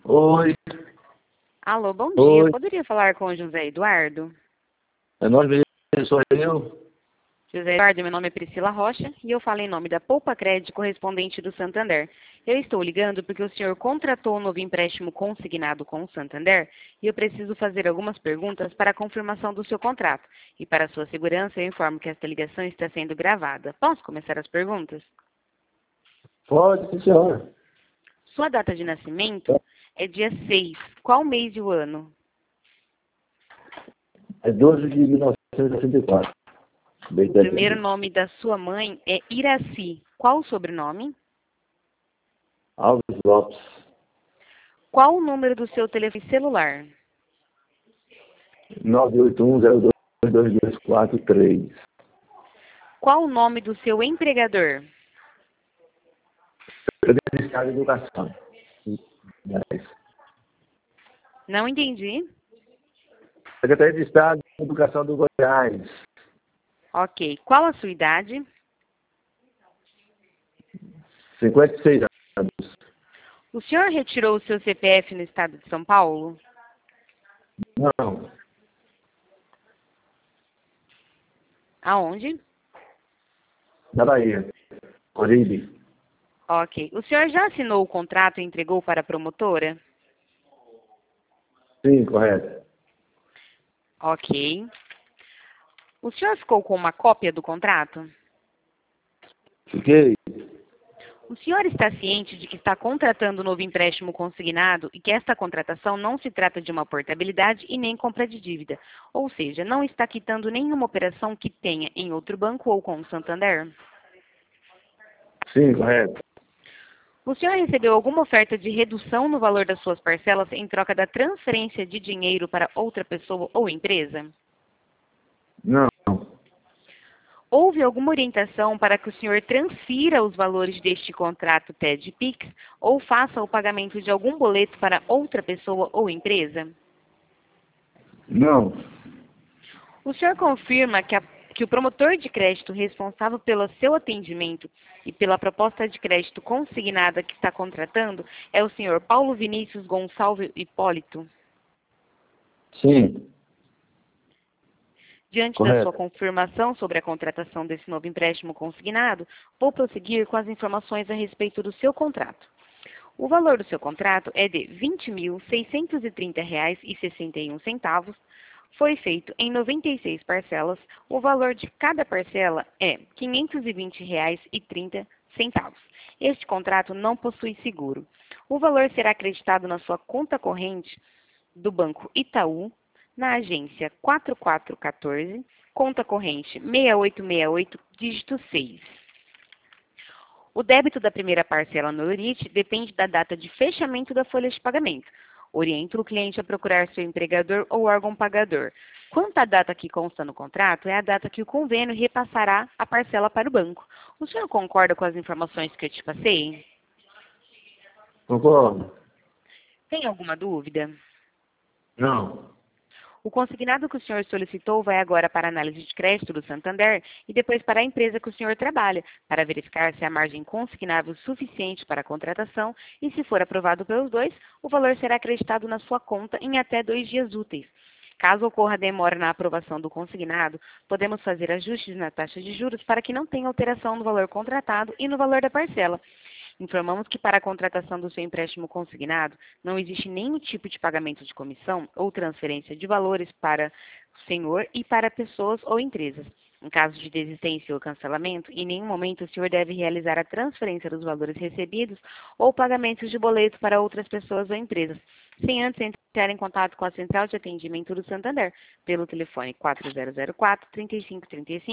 Oi, Alô, bom dia. oi, Poderia falar com o José Eduardo? é nós mesmo, sou eu. José Eduardo, meu nome é Priscila Rocha e eu falo em nome da Poupa Crédito correspondente do Santander. Eu estou ligando porque o senhor contratou um novo empréstimo consignado com o Santander e eu preciso fazer algumas perguntas para a confirmação do seu contrato. E para sua segurança, eu informo que esta ligação está sendo gravada. Posso começar as perguntas? Pode, sim, senhora. Sua data de nascimento é dia 6. Qual mês e o ano? É 12 de 1964. Bem O primeiro dezembro. nome da sua mãe é Iraci. Qual o sobrenome? Alves Lopes. Qual o número do seu telefone celular? 981022243. Qual o nome do seu empregador? Secretaria de Estado de Educação. 10. Não entendi. Secretaria de Estado de Educação do Goiás. Ok. Qual a sua idade? 56 anos. O senhor retirou o seu CPF no estado de São Paulo? Não, Aonde? na Bahia. Oribe. Ok. O senhor já assinou o contrato e entregou para a promotora? Sim, correto. Ok. O senhor ficou com uma cópia do contrato? Fiquei. O senhor está ciente de que está contratando um novo empréstimo consignado e que esta contratação não se trata de uma portabilidade e nem compra de dívida, ou seja, não está quitando nenhuma operação que tenha em outro banco ou com o Santander? Sim, correto. O senhor recebeu alguma oferta de redução no valor das suas parcelas em troca da transferência de dinheiro para outra pessoa ou empresa? Não, Houve alguma orientação para que o senhor transfira os valores deste contrato TED Pix ou faça o pagamento de algum boleto para outra pessoa ou empresa? não, O senhor confirma que o promotor de crédito responsável pelo seu atendimento e pela proposta de crédito consignada que está contratando é o senhor Paulo Vinícius Gonçalves Hipólito? sim, Diante da sua correto. confirmação sobre a contratação desse novo empréstimo consignado, vou prosseguir com as informações a respeito do seu contrato. O valor do seu contrato é de R$ 20.630,61. Foi feito em 96 parcelas. O valor de cada parcela é R$ 520,30. Este contrato não possui seguro. O valor será acreditado na sua conta corrente do Banco Itaú, na agência 4414, conta corrente 6868, dígito 6. O débito da primeira parcela no Eurite depende da data de fechamento da folha de pagamento. Oriento o cliente a procurar seu empregador ou órgão pagador. Quanto à data que consta no contrato, é a data que o convênio repassará a parcela para o banco. O senhor concorda com as informações que eu te passei? Concordo. Tem alguma dúvida? Não. O consignado que o senhor solicitou vai agora para a análise de crédito do Santander e depois para a empresa que o senhor trabalha, para verificar se há margem consignável suficiente para a contratação e, se for aprovado pelos dois, o valor será acreditado na sua conta em até 2 dias úteis. Caso ocorra demora na aprovação do consignado, podemos fazer ajustes na taxa de juros para que não tenha alteração no valor contratado e no valor da parcela. Informamos que para a contratação do seu empréstimo consignado, não existe nenhum tipo de pagamento de comissão ou transferência de valores para o senhor e para pessoas ou empresas. Em caso de desistência ou cancelamento, em nenhum momento o senhor deve realizar a transferência dos valores recebidos ou pagamentos de boleto para outras pessoas ou empresas, sem antes entrar em contato com a Central de Atendimento do Santander, pelo telefone 4004-3535